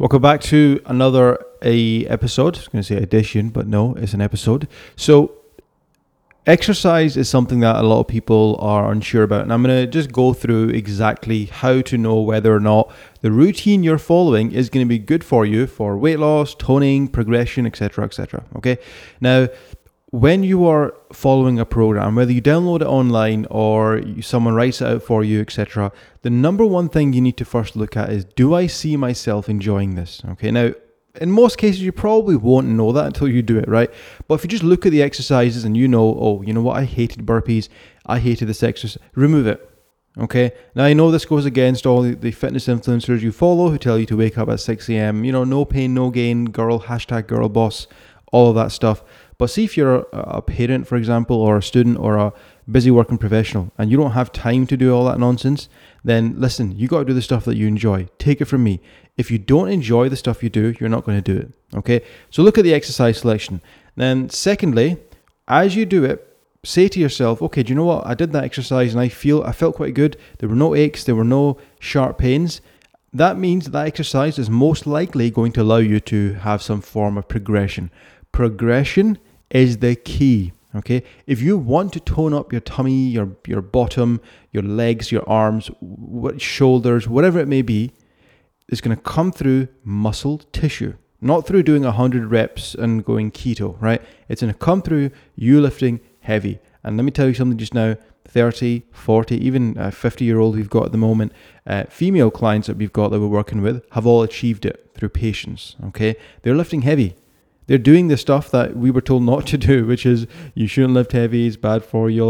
Welcome back to another episode. I was going to say edition, but no, it's an episode. So exercise is something that a lot of people are unsure about, and I'm going to just go through exactly how to know whether or not the routine you're following is going to be good for you for weight loss, toning, progression, etc., etc. Okay? Now, when you are following a program, whether you download it online or someone writes it out for you, etc., the number one thing you need to first look at is, do I see myself enjoying this? Okay, now, in most cases, you probably won't know that until you do it, right? But if you just look at the exercises and you know, oh, you know what, I hated burpees, I hated this exercise, remove it. Okay, now I know this goes against all the fitness influencers you follow who tell you to wake up at 6 a.m., no pain, no gain, girl boss, all of that stuff. But see, if you're a parent, for example, or a student or a busy working professional and you don't have time to do all that nonsense, then listen, you got to do the stuff that you enjoy. Take it from me. If you don't enjoy the stuff you do, you're not going to do it. Okay, so look at the exercise selection. Then secondly, as you do it, say to yourself, okay, do you know what? I did that exercise and I felt quite good. There were no aches, there were no sharp pains. That means that exercise is most likely going to allow you to have some form of progression. Progression is the key, okay? If you want to tone up your tummy, your bottom, your legs, your arms, shoulders, whatever it may be, it's going to come through muscle tissue, not through doing 100 reps and going keto, right? It's going to come through you lifting heavy. And let me tell you something just now, 30, 40, even 50-year-old we've got at the moment, female clients that we've got that we're working with have all achieved it through patience, okay? They're lifting heavy. They're doing the stuff that we were told not to do, which is you shouldn't lift heavy, it's bad for you,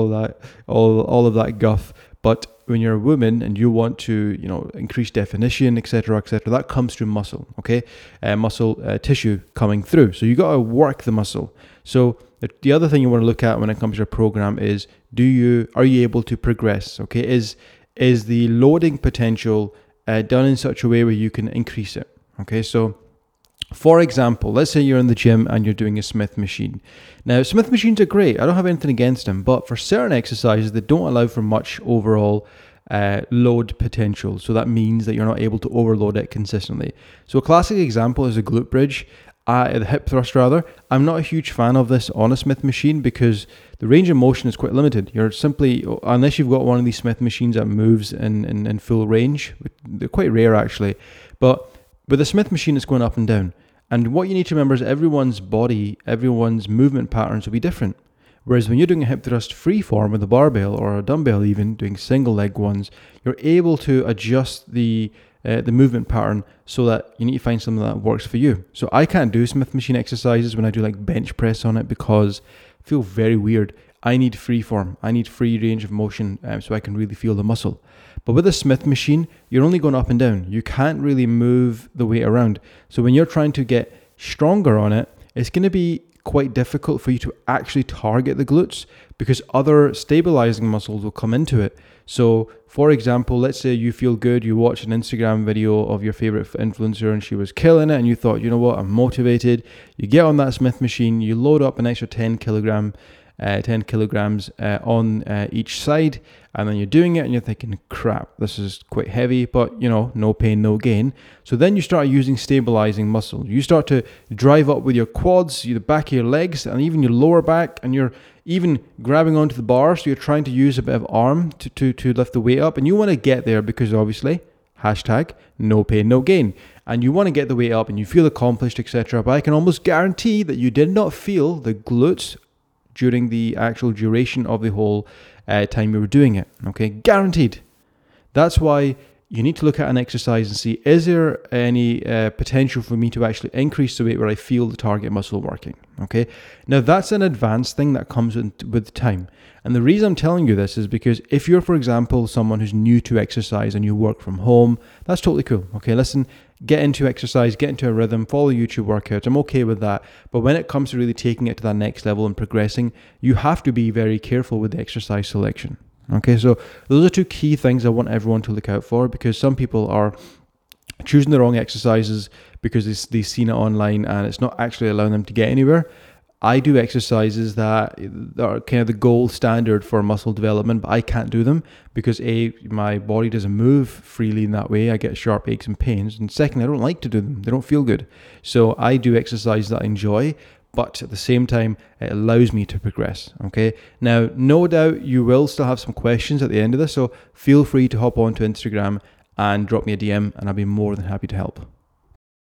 all of that guff. But when you're a woman and you want to, increase definition, etc., that comes through muscle, okay? Muscle tissue coming through. So you got to work the muscle. So the other thing you want to look at when it comes to your program is, are you able to progress? Okay, is the loading potential done in such a way where you can increase it? Okay, so for example, let's say you're in the gym and you're doing a Smith machine. Now, Smith machines are great. I don't have anything against them, but for certain exercises, they don't allow for much overall load potential. So that means that you're not able to overload it consistently. So a classic example is a glute bridge, the hip thrust rather. I'm not a huge fan of this on a Smith machine because the range of motion is quite limited. You're simply, unless you've got one of these Smith machines that moves in full range, they're quite rare actually, but with a Smith machine, it's going up and down. And what you need to remember is everyone's body, everyone's movement patterns will be different. Whereas when you're doing a hip thrust free form with a barbell or a dumbbell even, doing single leg ones, you're able to adjust the movement pattern so that you need to find something that works for you. So I can't do Smith machine exercises when I do like bench press on it because I feel very weird. I need free form. I need free range of motion so I can really feel the muscle. But with a Smith machine, you're only going up and down. You can't really move the weight around. So when you're trying to get stronger on it, it's going to be quite difficult for you to actually target the glutes because other stabilizing muscles will come into it. So for example, let's say you feel good, you watch an Instagram video of your favorite influencer and she was killing it and you thought, you know what, I'm motivated. You get on that Smith machine, you load up an extra 10 kilograms on each side, and then you're doing it and you're thinking, crap, this is quite heavy, but no pain, no gain. So then you start using stabilizing muscle. You start to drive up with your quads, the back of your legs, and even your lower back, and you're even grabbing onto the bar, so you're trying to use a bit of arm to lift the weight up, and you want to get there because obviously, #no pain, no gain. And you want to get the weight up and you feel accomplished, etc. But I can almost guarantee that you did not feel the glutes during the actual duration of the whole time you were doing it, okay? Guaranteed. That's why you need to look at an exercise and see, is there any potential for me to actually increase the weight where I feel the target muscle working, okay? Now, that's an advanced thing that comes with time. And the reason I'm telling you this is because if you're, for example, someone who's new to exercise and you work from home, that's totally cool, okay? Listen, get into exercise, get into a rhythm, follow YouTube workouts. I'm okay with that. But when it comes to really taking it to that next level and progressing, you have to be very careful with the exercise selection. Okay, so those are two key things I want everyone to look out for, because some people are choosing the wrong exercises because they've seen it online and it's not actually allowing them to get anywhere. I do exercises that are kind of the gold standard for muscle development, but I can't do them because my body doesn't move freely in that way. I get sharp aches and pains. And secondly, I don't like to do them. They don't feel good. So I do exercise that I enjoy, but at the same time, it allows me to progress. Okay. Now, no doubt you will still have some questions at the end of this. So feel free to hop onto Instagram and drop me a DM, and I'll be more than happy to help.